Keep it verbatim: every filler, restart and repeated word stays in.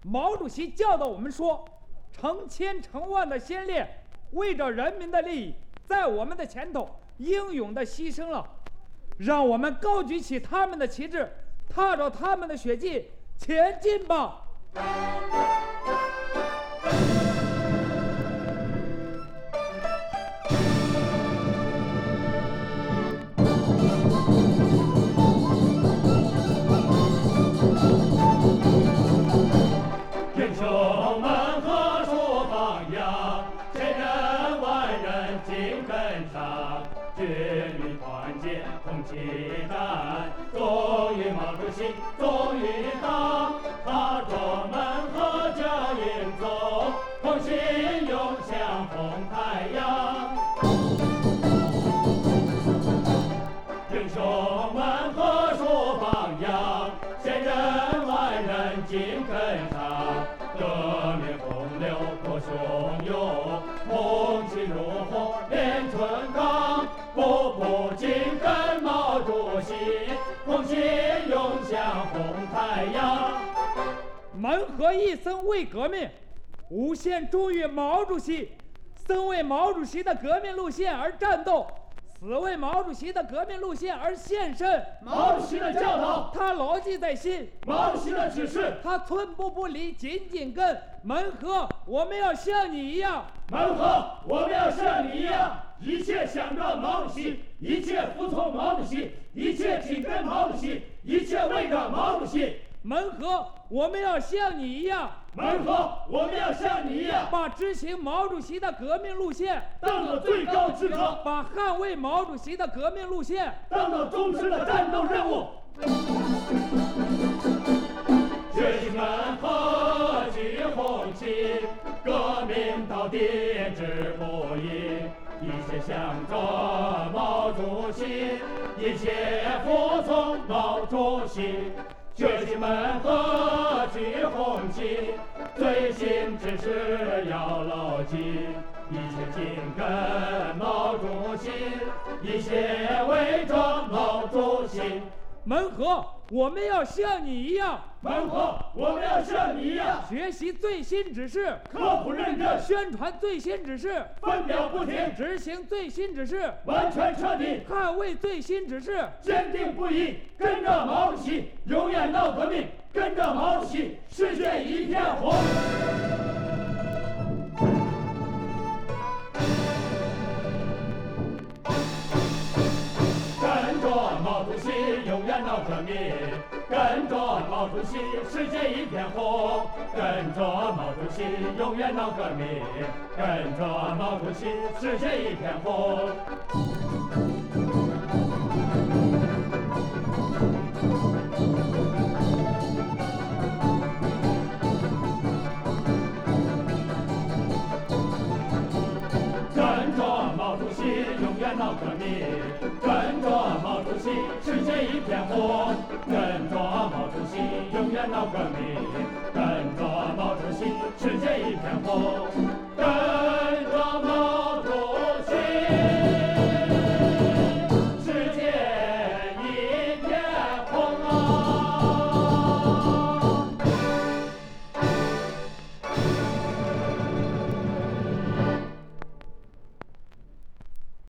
毛主席教导我们说，成千成万的先烈为着人民的利益，在我们的前头英勇地牺牲了。让我们高举起他们的旗帜，踏着他们的血迹前进吧！ 英雄们何处榜样？千人万人紧跟上，军民团结共起战，忠于毛主席，忠于党，踏着门和脚印走，同心永向红太阳。英雄们何处榜样？千人万人紧跟上，革命洪流多汹涌，红旗如火连春岗，步步紧跟毛主席，同心永向红太阳。 门河一生为革命，无限忠于毛主席，生为毛主席的革命路线而战斗，死为毛主席的革命路线而献身。 毛主席的教导， 他牢记在心； 毛主席的指示， 他寸步不离，紧紧跟。门河，我们要像你一样； 门河，我们要像你一样，一切想着毛主席，一切服从毛主席，一切紧跟毛主席，一切为着毛主席。 门河，我们要像你一样； 门河，我们要像你一样， 把执行毛主席的革命路线当做最高职责， 把捍卫毛主席的革命路线当做终身的战斗任务。学习们何举红旗，革命到底志不移，一切向着毛主席，一切服从毛主席。学习们何举红旗，最新指示要牢记，一切紧跟毛主席，一切为着毛主席。 门河，我们要像你一样； 门河，我们要像你一样， 学习最新指示， 刻苦认真， 宣传最新指示， 分秒不停， 执行最新指示， 完全彻底， 捍卫最新指示， 坚定不移，跟着毛主席，永远闹革命，跟着毛主席，世界一片红。跟着毛主席，永远闹革命，跟着毛主席，世界一片红。跟着毛主席，永远闹革命，跟着毛主席，世界一片红。跟着毛主席，永远闹革命，跟着毛主席，世界一片红。跟着毛主席，永远闹革命，